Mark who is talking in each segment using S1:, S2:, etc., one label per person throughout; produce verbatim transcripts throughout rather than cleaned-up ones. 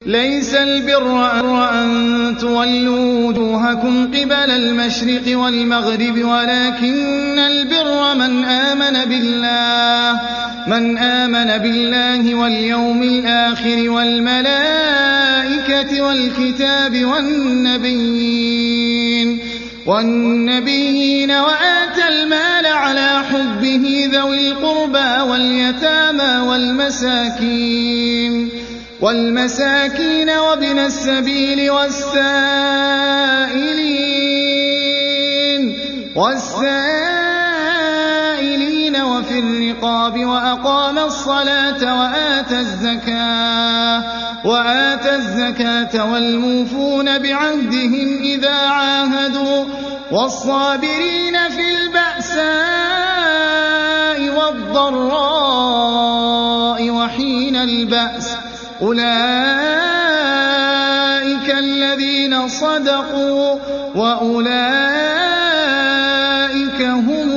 S1: ليس البر أن تولوا وجوهكم قبل المشرق والمغرب ولكن البر من آمن بالله من آمن بالله واليوم الآخر والملائكة والكتاب والنبيين والنبيين وآتى المال على حبه ذوي القربى واليتامى والمساكين والمساكين وابن السبيل والسائلين والسائلين وفي الرقاب وأقام الصلاة وآتى الزكاة وآتى الزكاة والموفون بعهدهم إذا عاهدوا والصابرين في البأساء والضراء وحين البأس أولئك الذين صدقوا وأولئك هم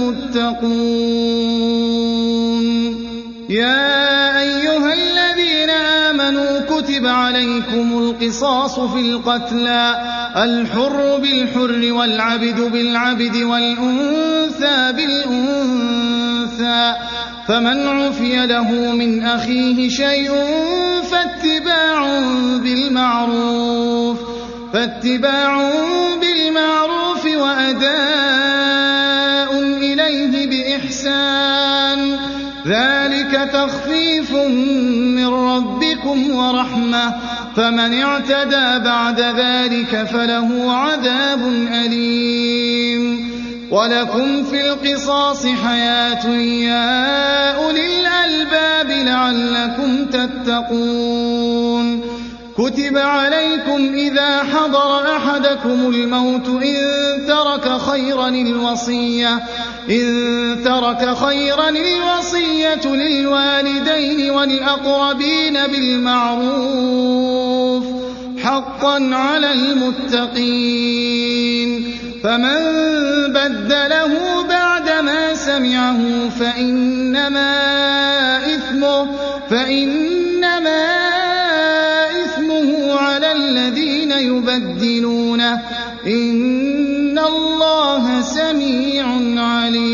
S1: المتقون. يا أيها الذين آمنوا كتب عليكم القصاص في القتلى الحر بالحر والعبد بالعبد والأنثى بالأنثى فمن عفي له من أخيه شيء فاتباع بالمعروف فاتباع بالمعروف وأداء إليه بإحسان ذلك تخفيف من ربكم ورحمة فمن اعتدى بعد ذلك فله عذاب أليم. ولكم في القصاص حياة يا أولي الألباب لعلكم تتقون. كتب عليكم إذا حضر أحدكم الموت إن ترك خيرا الوصية إن ترك خيرا الوصية للوالدين والأقربين بالمعروف حقا على المتقين. فمن بدله بعدما سمعه فإنما إثمه فإنما إثمه على الذين يبدلونه إن الله سميع عليم.